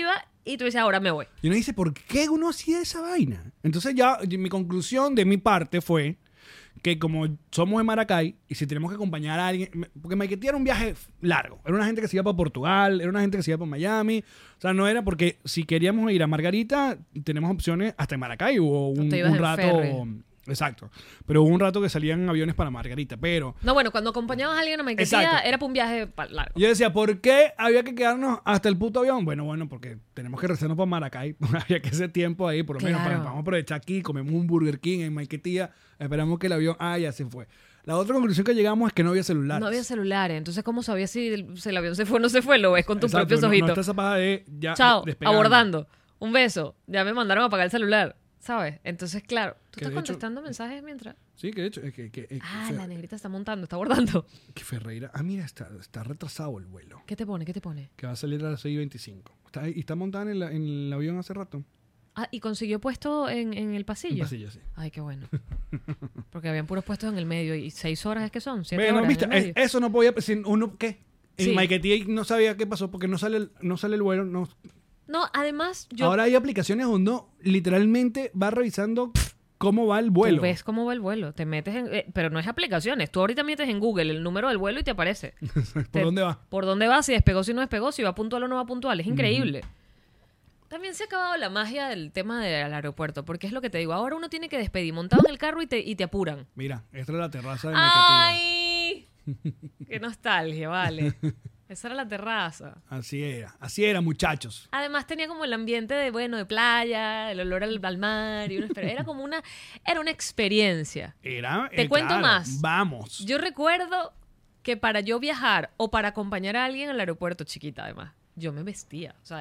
y tú dices, ahora me voy. Y uno dice, ¿por qué uno hacía esa vaina? Entonces ya mi conclusión de mi parte fue que como somos de Maracay y si tenemos que acompañar a alguien, porque Maiquetía era un viaje largo, era una gente que se iba para Portugal, era una gente que se iba para Miami, o sea, no era porque si queríamos ir a Margarita, tenemos opciones hasta en Maracay, hubo te ibas un en rato... ferry. Exacto, pero hubo un rato que salían aviones para Margarita, pero... No, bueno, cuando acompañabas a alguien a Maiquetía Exacto. era para un viaje largo. Yo decía, ¿por qué había que quedarnos hasta el puto avión? Bueno, porque tenemos que rezarnos para Maracay. Había que ese tiempo ahí, por lo menos, Claro. vamos a aprovechar aquí, comemos un Burger King en Maiquetía, esperamos que el avión, ya se fue. La otra conclusión que llegamos es que no había celulares. No había celulares, entonces ¿cómo sabías si el avión se fue o no se fue? Lo ves con tus Exacto, propios no ojitos. está esa paja de ya Chao, despegando. abordando. Un beso. Ya me mandaron a apagar el celular, ¿sabes? Entonces, claro, tú Que estás de hecho- contestando mensajes mientras... Sí, que de hecho, la negrita está montando, está abordando. que Ferreira, mira, está retrasado el vuelo, ¿Qué te pone? ¿Qué te pone? que va a salir a las 6:25. Está montada en el avión hace rato. Ah, y consiguió puesto en el pasillo. En pasillo, sí. Ay, qué bueno. Porque habían puros puestos en el medio. ¿Y 6 horas es que son? 7 Bueno, horas viste, en el medio. eso no podía... Si uno, ¿qué? En Sí. Maiquetía no sabía qué pasó porque no sale el vuelo, no... No, además, yo... Ahora hay aplicaciones donde uno literalmente va revisando cómo va el vuelo. Tú ves cómo va el vuelo. Te metes en... pero no es aplicaciones. Tú ahorita metes en Google el número del vuelo y te aparece. ¿Por dónde va? Por dónde va, si despegó, si no despegó, si va puntual o no va puntual. Es increíble. También se ha acabado la magia del tema del aeropuerto. Porque es lo que te digo. Ahora uno tiene que despedir montado en el carro y te apuran. Mira, esta es la terraza de Maiquetía. ¡Ay! ¡Qué nostalgia, vale! Esa era la terraza. Así era, muchachos. Además tenía como el ambiente de, bueno, de playa, el olor al mar y era como era una experiencia. Te cuento más. Vamos. Yo recuerdo que para yo viajar o para acompañar a alguien al aeropuerto, chiquita además, yo me vestía. O sea,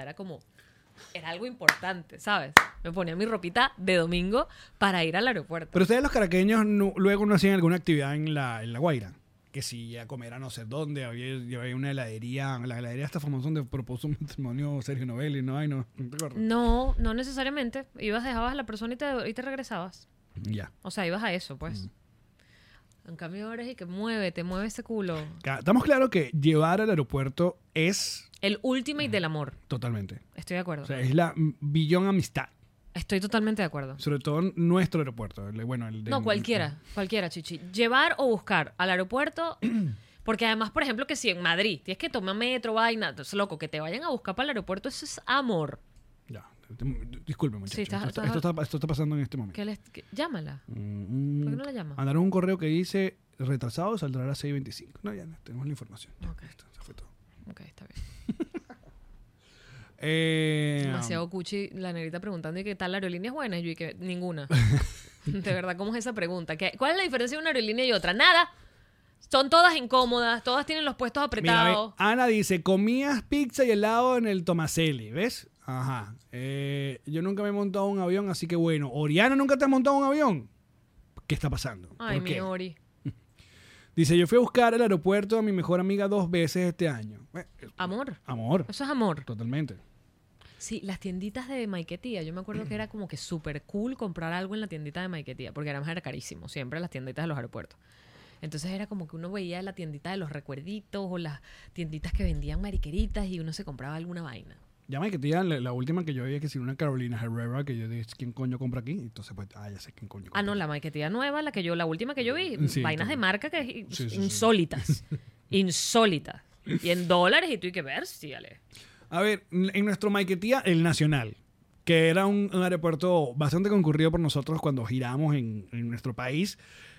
era algo importante, ¿sabes? Me ponía mi ropita de domingo para ir al aeropuerto. Pero ustedes los caraqueños luego no hacían alguna actividad en la Guaira. Que si a comer a no sé dónde, había una heladería, la heladería está famosa donde propuso un matrimonio Sergio Novelli, ¿no? Ay, no te acuerdas. No, no necesariamente. Dejabas a la persona y te regresabas. Ya. O sea, ibas a eso, pues. En cambio ahora es que mueve ese culo. Estamos claros que llevar al aeropuerto es El ultimate del amor. totalmente. Estoy de acuerdo. O sea, es la billón amistad. Estoy totalmente de acuerdo. Sobre todo nuestro aeropuerto. El de- No, cualquiera, Chichi. Llevar o buscar al aeropuerto, porque además, por ejemplo, que si en Madrid tienes que tomar metro, vaina, entonces, loco, que te vayan a buscar para el aeropuerto, eso es amor. Ya. Disculpe, muchachos. Sí, esto está pasando en este momento. Llámala. ¿Por qué no la llama? Mandaron un correo que dice retrasado, saldrá a las 6:25. No, ya no, tenemos la información. Ya, Ok. listo, eso fue todo. Ok, está bien. Eh, Demasiado cuchi la negrita preguntando ¿y qué tal la aerolínea es buena? Y yo y que ninguna. De verdad, ¿cómo es esa pregunta? ¿Cuál es la diferencia de una aerolínea y otra? Nada. Son todas incómodas, todas tienen los puestos Mira, apretados. ve, Ana dice, comías pizza y helado en el Tomaselli, ¿ves? Ajá. Yo nunca me he montado un avión, así que bueno. Oriana, ¿nunca te has montado un avión? ¿Qué está pasando? Ay, ¿Por mi qué? Ori. Dice, yo fui a buscar al aeropuerto a mi mejor amiga 2 veces este año. Amor. Amor, Eso es amor. totalmente. Sí, las tienditas de Maiquetía. Yo me acuerdo que era como que súper cool comprar algo en la tiendita de Maiquetía, porque además era carísimo, siempre las tienditas de los aeropuertos. Entonces era como que uno veía la tiendita de los recuerditos o las tienditas que vendían mariqueritas y uno se compraba alguna vaina. Ya me que te digan, la última que yo vi que si una Carolina Herrera, que yo dije, ¿quién coño compra aquí? Entonces, pues, ya sé quién coño compra. Ah, no, la Maiquetía nueva, la última que yo vi, Sí, vainas de también. marca que Sí, sí, insólitas. Insólitas. Y en dólares y tú hay que ver, sí, Ale. A ver, en nuestro Maiquetía, el Nacional, que era un aeropuerto bastante concurrido por nosotros cuando giramos en nuestro país,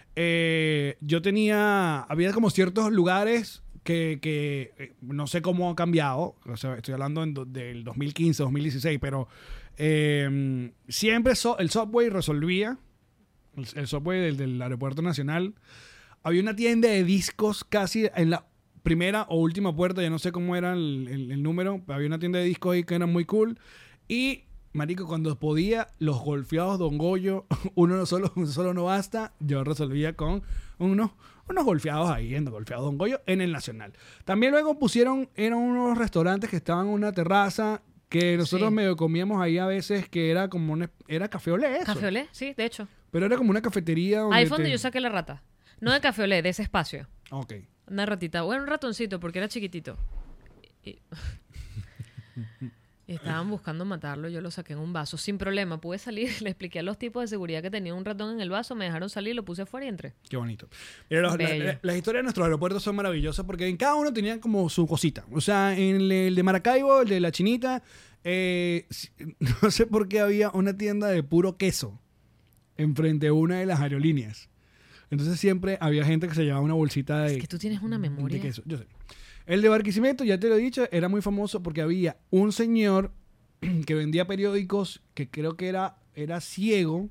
había como ciertos lugares que no sé cómo ha cambiado, o sea, estoy hablando del 2015, 2016, pero siempre el subway resolvía, el subway del aeropuerto nacional. Había una tienda de discos casi en la primera o última puerta, ya no sé cómo era el número, pero había una tienda de discos ahí que era muy cool. Y, marico, cuando podía, los golfeados Don Goyo, uno solo no basta, yo resolvía con unos golfeados ahí, golfeados Don Goyo en el Nacional. También luego eran unos restaurantes que estaban en una terraza que nosotros Sí. medio comíamos ahí a veces, que era como era Café Olé eso. Café Olé, sí, de hecho. Pero era como una cafetería donde Ahí fue donde yo saqué la rata. No de Café Olé, de ese espacio. Ok. Una ratita. Bueno, un ratoncito, porque era chiquitito. Y- Y estaban buscando matarlo, yo lo saqué en un vaso sin problema, pude salir, le expliqué a los tipos de seguridad que tenía un ratón en el vaso, me dejaron salir, lo puse afuera y entré. Qué bonito. Mira, Bello. las historias de nuestros aeropuertos son maravillosas porque en cada uno tenían como su cosita. O sea, en el de Maracaibo, el de La Chinita, no sé por qué había una tienda de puro queso enfrente de una de las aerolíneas. Entonces siempre había gente que se llevaba una bolsita de, Es que tú tienes una memoria. de queso. Yo sé. El de Barquisimeto, ya te lo he dicho, era muy famoso porque había un señor que vendía periódicos que creo que era ciego.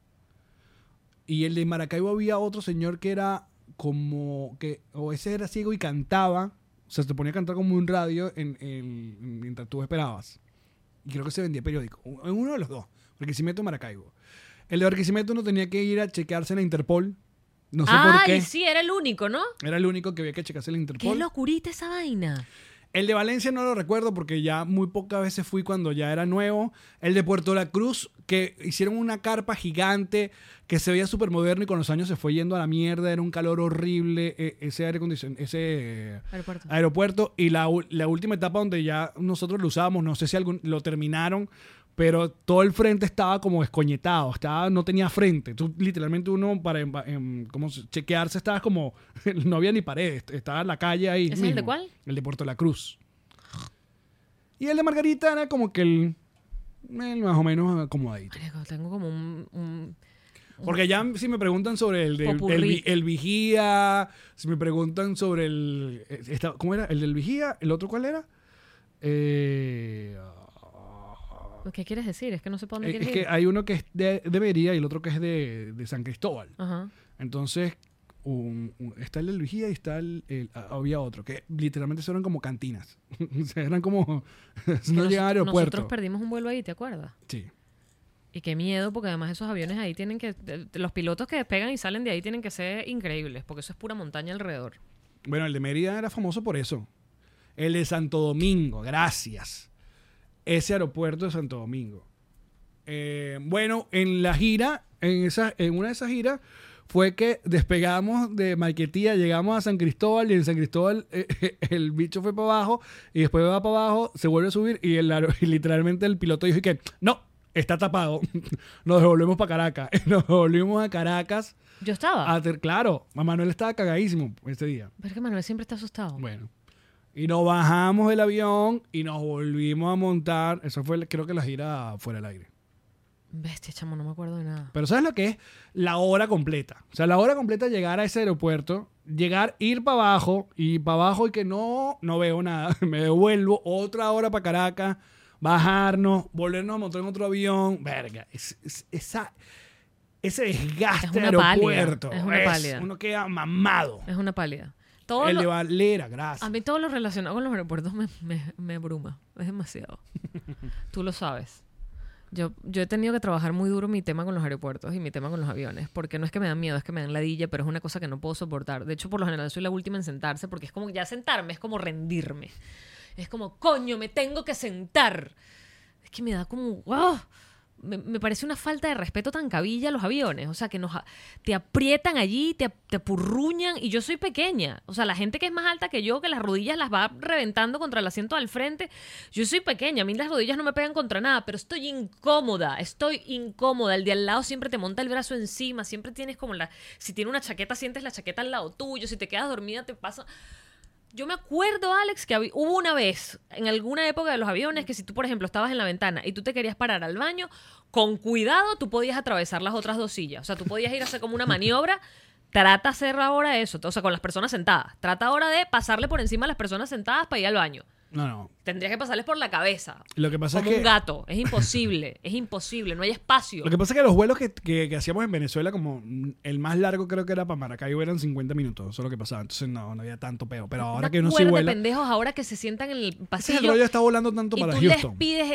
Y el de Maracaibo había otro señor que era como que, o ese era ciego y cantaba. O sea, se ponía a cantar como un radio mientras tú esperabas. Y creo que se vendía periódico. En uno de los dos. Barquisimeto o Maracaibo. El de Barquisimeto uno tenía que ir a chequearse en la Interpol. No sé por qué. Ay, sí, era el único, ¿no? Era el único que había que checarse en la Interpol. Qué locurita esa vaina. El de Valencia no lo recuerdo porque ya muy pocas veces fui cuando ya era nuevo. El de Puerto La Cruz, que hicieron una carpa gigante que se veía súper moderno y con los años se fue yendo a la mierda. Era un calor horrible ese aeropuerto. Y la última etapa donde ya nosotros lo usábamos, no sé si lo terminaron, pero todo el frente estaba como escoñetado, no tenía frente. Tú, literalmente uno para como chequearse estabas como, no había ni paredes, estaba en la calle ahí. ¿Ese es el de cuál? El de Puerto La Cruz. Y el de Margarita era como que el más o menos acomodadito. Marico, tengo como un Porque ya si me preguntan sobre el vigía, si me preguntan sobre ¿cómo era? El del vigía, ¿el otro cuál era? ¿Qué quieres decir? Es que no sé para dónde Es quieres que ir. hay uno que es de Bería y el otro que es de San Cristóbal. Ajá. Entonces, está el del vigía y había otro, que literalmente eran como cantinas. O sea, eran como... no llegaban a aeropuerto. Nosotros perdimos un vuelo ahí, ¿te acuerdas? Sí. Y qué miedo, porque además esos aviones ahí tienen que... Los pilotos que despegan y salen de ahí tienen que ser increíbles, porque eso es pura montaña alrededor. Bueno, el de Mérida era famoso por eso. El de Santo Domingo, gracias. Ese aeropuerto de Santo Domingo. Bueno, en la gira, en una de esas giras, fue que despegamos de Maiquetía, llegamos a San Cristóbal y en San Cristóbal el bicho fue para abajo y después va para abajo, se vuelve a subir y literalmente el piloto dijo que no, está tapado. Nos devolvemos para Caracas. Nos volvimos a Caracas. Yo estaba. Claro, Manuel estaba cagadísimo ese día. Pero es que Manuel siempre está asustado. Bueno. Y nos bajamos del avión y nos volvimos a montar. Eso fue, creo que la gira fuera del aire. Bestia, chamo, no me acuerdo de nada. Pero ¿sabes lo que es? La hora completa. O sea, la hora completa llegar a ese aeropuerto, ir para abajo y que no veo nada. Me devuelvo otra hora para Caracas, bajarnos, volvernos a montar en otro avión. Verga, ese desgaste de aeropuerto. Es una pálida. Uno queda mamado. Es una pálida. De Valera, gracias. A mí todo lo relacionado con los aeropuertos me abruma. Es demasiado. Tú lo sabes. Yo he tenido que trabajar muy duro mi tema con los aeropuertos y mi tema con los aviones. Porque no es que me dan miedo, es que me dan ladilla, pero es una cosa que no puedo soportar. De hecho, por lo general soy la última en sentarse porque es como ya sentarme, es como rendirme. Es como, coño, me tengo que sentar. Es que me da como... ¡oh! Me parece una falta de respeto tan cabilla a los aviones. O sea, que te aprietan allí, te apurruñan. Y yo soy pequeña. O sea, la gente que es más alta que yo, que las rodillas las va reventando contra el asiento al frente. Yo soy pequeña. A mí las rodillas no me pegan contra nada. Pero estoy incómoda. El de al lado siempre te monta el brazo encima. Siempre tienes como si tiene una chaqueta, sientes la chaqueta al lado tuyo. Si te quedas dormida, te pasa... Yo me acuerdo, Alex, que hubo una vez, en alguna época de los aviones, que si tú, por ejemplo, estabas en la ventana y tú te querías parar al baño, con cuidado tú podías atravesar las otras dos sillas. O sea, tú podías ir a hacer como una maniobra. Trata de hacer ahora eso, o sea, con las personas sentadas. Trata ahora de pasarle por encima a las personas sentadas para ir al baño. No. Tendrías que pasarles por la cabeza. Lo que pasa como es que... un gato. Es imposible. Es imposible. No hay espacio. Lo que pasa es que los vuelos que hacíamos en Venezuela, como el más largo creo que era para Maracaibo, eran 50 minutos. Eso es lo que pasaba. Entonces no había tanto peo. Pero ahora que uno sí vuela... de pendejos ahora que se sientan en el pasillo. Ese rollo está volando tanto para Houston.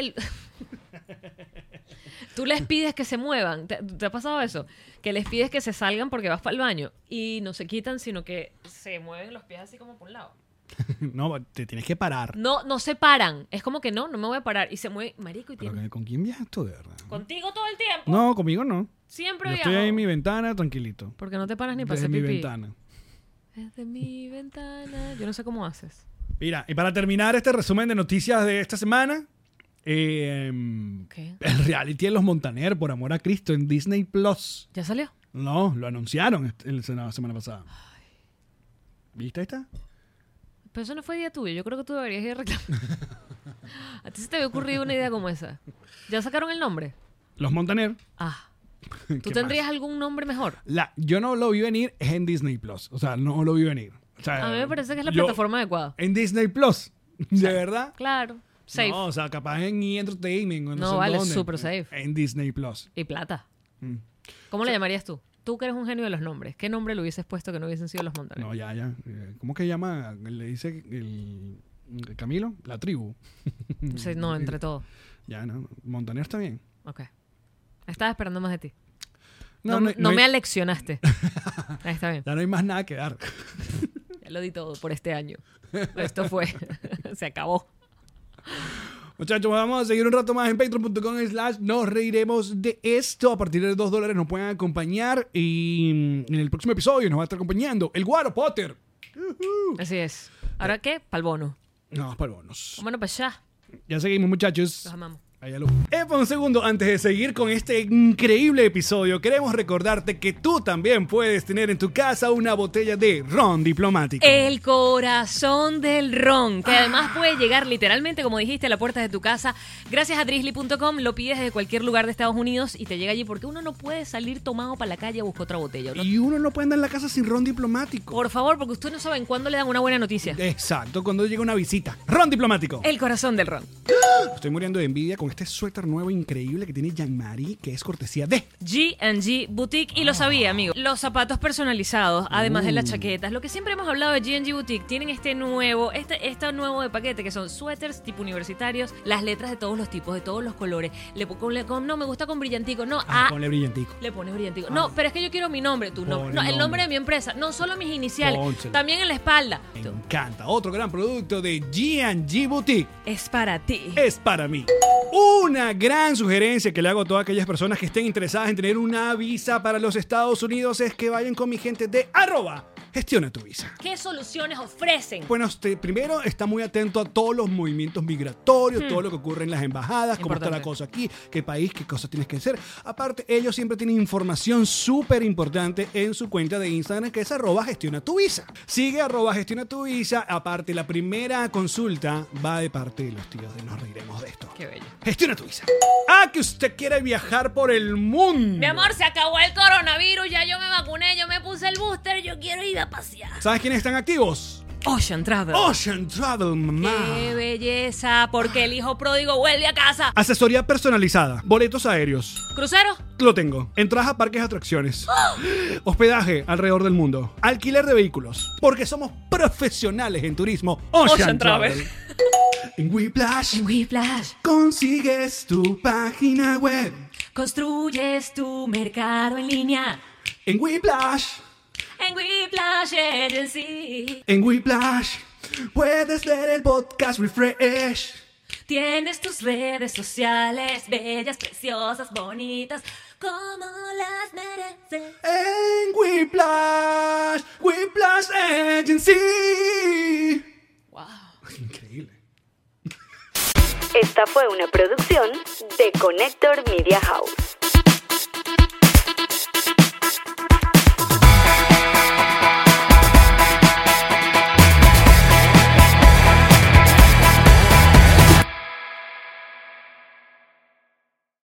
Tú les pides que se muevan. ¿Te ha pasado eso? Que les pides que se salgan porque vas para el baño y no se quitan, sino que se mueven los pies así como por un lado. No, te tienes que parar. No se paran. Es como que no me voy a parar. Y se mueve, marico, y tiene... ¿Con quién viajas tú, de verdad? ¿Contigo todo el tiempo? No, conmigo no. Siempre Yo viajo. estoy ahí en mi ventana, tranquilito. Porque no te paras ni para Desde hacer mi pipí. ventana. Desde mi ventana. Yo no sé cómo haces. Mira, y para terminar este resumen de noticias de esta semana, ¿Qué? El reality de los Montaner, por amor a Cristo, en Disney Plus. ¿Ya salió? No, lo anunciaron la semana pasada. ¿Viste? Ahí está. Pero eso no fue idea tuya. Yo creo que tú deberías ir a reclamar. ¿A ti se te había ocurrido una idea como esa? ¿Ya sacaron el nombre? Los Montaner. Ah. ¿Qué ¿Tú tendrías más? algún nombre mejor? Yo no lo vi venir, es en Disney Plus. O sea, no lo vi venir. O sea, A mí me parece que es la yo- plataforma adecuada. En Disney Plus. ¿De verdad? Claro. Safe. No, o sea, capaz en E! Entertainment. O no, No, sé vale, dónde. súper safe. En Disney Plus. Y plata. Mm. ¿Cómo le llamarías tú? Tú que eres un genio de los nombres. ¿Qué nombre le hubieses puesto que no hubiesen sido los Montaner? No, ya. ¿Cómo que llama? Le dice el Camilo, la tribu. No, entre todo. Ya, no. Montaner está bien. Ok. Estaba esperando más de ti. No No hay- me aleccionaste. Ahí está bien. Ya no hay más nada que dar. Ya lo di todo por este año. Esto fue. Se acabó. Muchachos, vamos a seguir un rato más en patreon.com/. Nos reiremos de esto. A partir de $2 nos pueden acompañar. Y en el próximo episodio nos va a estar acompañando el Guaro Potter. Así es. ¿Ahora qué? Pa'l bono. No, para bonos. Bueno, pues ya. Ya seguimos, muchachos. Los amamos. Allá lo... Un segundo, antes de seguir con este increíble episodio, queremos recordarte que tú también puedes tener en tu casa una botella de ron diplomático. El corazón del ron, que además puede llegar literalmente, como dijiste, a la puerta de tu casa. Gracias a drizzly.com lo pides desde cualquier lugar de Estados Unidos y te llega allí porque uno no puede salir tomado para la calle a buscar otra botella. Uno- Y uno no puede andar en la casa sin ron diplomático. Por favor, porque ustedes no saben cuándo le dan una buena noticia. Exacto, cuando llega una visita. Ron diplomático. El corazón del ron. Estoy muriendo de envidia con este suéter nuevo increíble que tiene Jean-Marie, que es cortesía de... G&G Boutique, y lo sabía, amigo. Los zapatos personalizados, además de las chaquetas. Lo que siempre hemos hablado de G&G Boutique, tienen este nuevo de paquete, que son suéteres tipo universitarios, las letras de todos los tipos, de todos los colores. No, me gusta con brillantico. No, Ponle brillantico. le pones brillantico. No, pero es que yo quiero mi nombre, tu nombre. No, el nombre de mi empresa. No, solo mis iniciales. Pónselo. También en la espalda. Me encanta. Otro gran producto de G&G Boutique Es para ti. es para mí. Una gran sugerencia que le hago a todas aquellas personas que estén interesadas en tener una visa para los Estados Unidos es que vayan con mi gente de @Gestiona tu Visa. ¿Qué soluciones ofrecen? Bueno, primero está muy atento a todos los movimientos migratorios, todo lo que ocurre en las embajadas, cómo está la Importante. cosa aquí, qué país, qué cosas tienes que hacer. Aparte, ellos siempre tienen información súper importante en su cuenta de Instagram, que es @Gestiona tu Visa. Sigue @Gestiona tu Visa. Aparte, la primera consulta va de parte de los tíos de Nos Reiremos de Esto. Qué bello. Gestiona tu Visa. Que usted quiere viajar por el mundo. Mi amor, se acabó el coronavirus, ya yo me vacuné, yo me puse el booster, yo quiero ir a pasear. ¿Sabes quiénes están activos? Ocean Travel. Ocean Travel, mamá. ¡Qué belleza! Porque el hijo pródigo vuelve a casa. Asesoría personalizada, boletos aéreos. ¿Crucero? Lo tengo. Entradas a parques y atracciones. Hospedaje alrededor del mundo. Alquiler de vehículos. Porque somos profesionales en turismo. Ocean Travel. En Whiplash Whiplash. consigues tu página web. Construyes tu mercado en línea. En Whiplash, En Whiplash Agency. en Whiplash puedes ver el podcast Refresh. Tienes tus redes sociales bellas, preciosas, bonitas, como las mereces. En Whiplash, Whiplash Agency. Wow. Increíble. Esta fue una producción de Connector Media House.